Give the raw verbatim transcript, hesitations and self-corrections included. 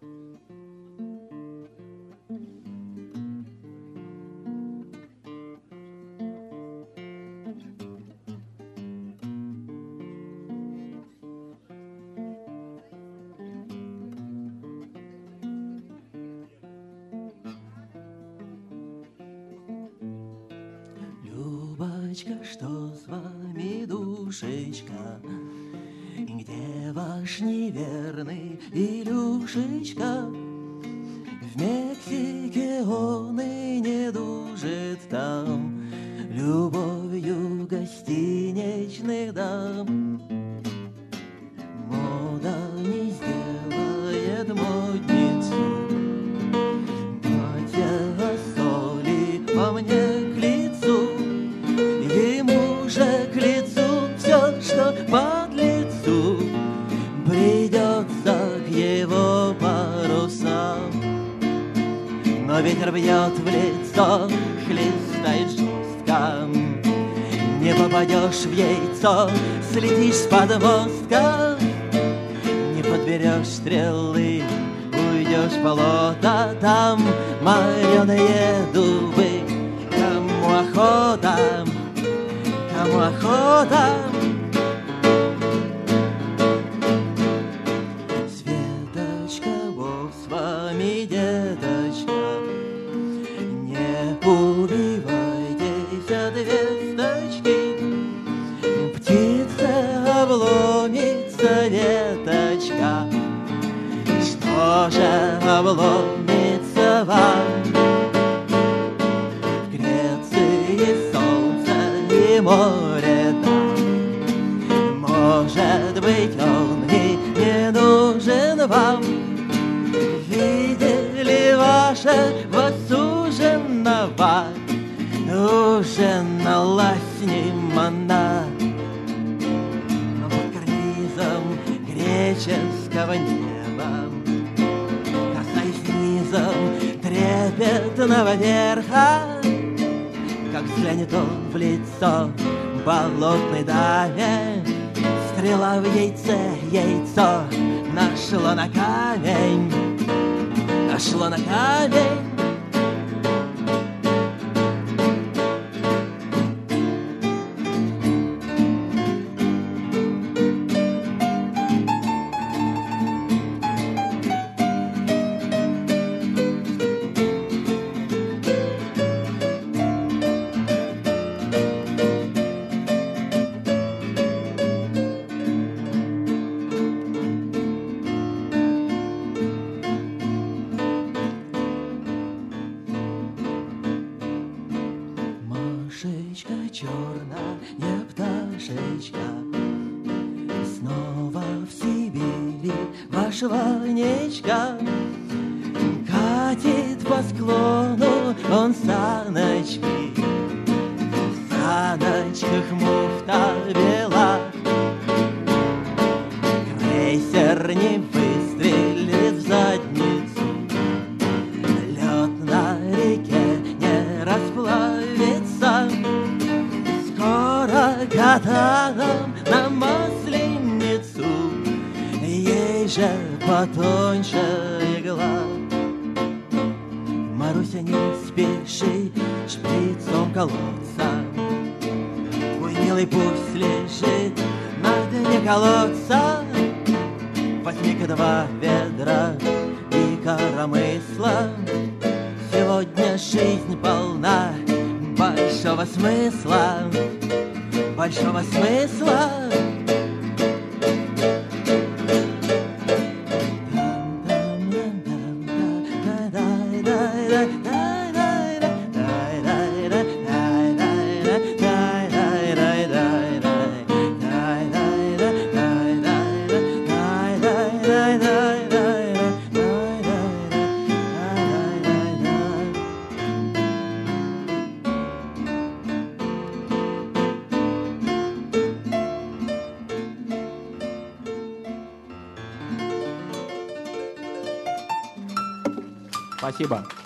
Любочка, что с вами, душечка? Где ваш неверный Илюшечка? В Мексике он и не дужит там любовью гостиничных дам. Мода не сделает модницу, платье соли по мне к лицу. Ему же к лицу все, что под лицу, придется к его парусам. Но ветер бьет в лицо, хлестает жестко. Не попадешь в яйцо, слетишь с подмостка. Не подберешь стрелы, уйдешь в болото. Там мореные дубы, кому охота, кому охота. Светочка, Бог с вами, деточка, не убивайтесь от весточки. Птица обломится веточка, что же обломится вам? В Греции солнце и море там, может быть, он и не нужен вам. Видели вашего суженого, ужинала с ним она под карнизом греческого неба, касаясь низом трепетного верха. Как взглянет он в лицо болотной даме, стрела в яйце, яйцо нашло на камень, нашло на камень. Машечка, черная пташечка, снова в Сибири ваш Ванечка. Катит по склону он саночки, в саночках муфта бела. Крейсер не выстрелит в задницу, лед на реке не расплавится. Скоро катаном на Масленицу, ей же потоньше игла. Маруся, не спеши шприцом колоться, твой милый пусть лежит на дне колодца. Возьми-ка два ведра и коромысла, сегодня жизнь полна большого смысла, большого смысла. Спасибо.